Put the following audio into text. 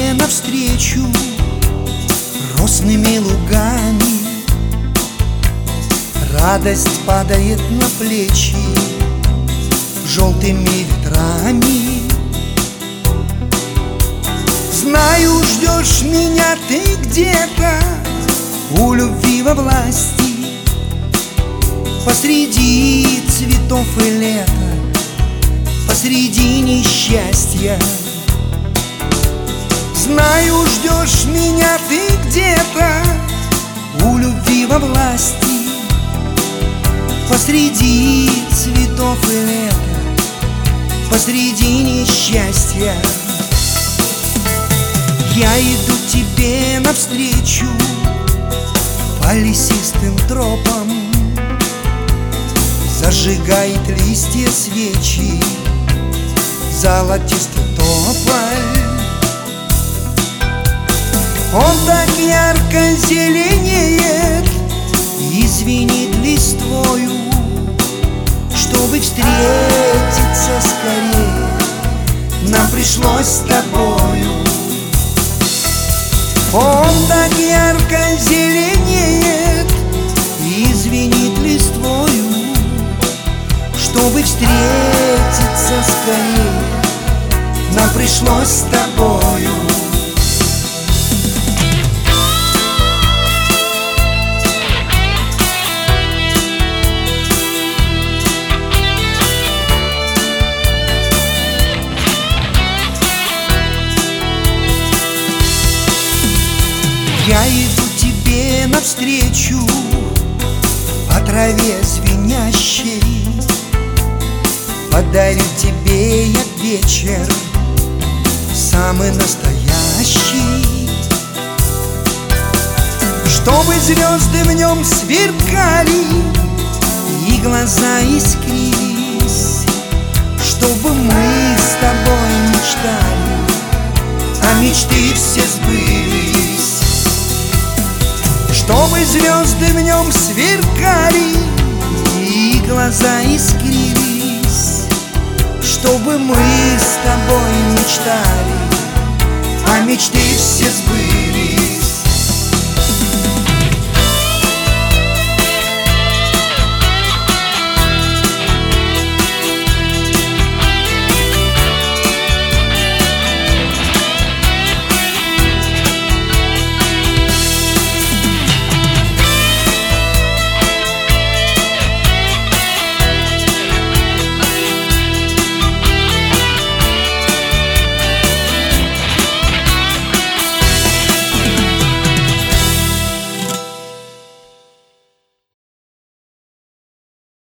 тебе навстречу росными лугами. Радость падает на плечи желтыми ветрами. Знаю, ждешь меня ты где-то у любви во власти, посреди цветов и лета, посреди несчастья. Знаю, ждешь меня ты где-то у любви во власти, посреди цветов и лета, посреди несчастья. Я иду тебе навстречу по лесистым тропам, зажигает листья свечи золотистый тополь. Он так ярко зеленеет и звенит листвою. Чтобы встретиться скорее, нам пришлось с тобою. Он так ярко зеленеет и звенит листвою. Чтобы встретиться скорее, нам пришлось с тобою. Я иду тебе навстречу по траве звенящей. Подарю тебе я вечер самый настоящий, чтобы звезды в нем сверкали и глаза искрились, чтобы мы с тобой мечтали, а мечты все сбылись. Чтобы звезды в нем сверкали и глаза искрились, чтобы мы с тобой мечтали, а мечты все сбылись.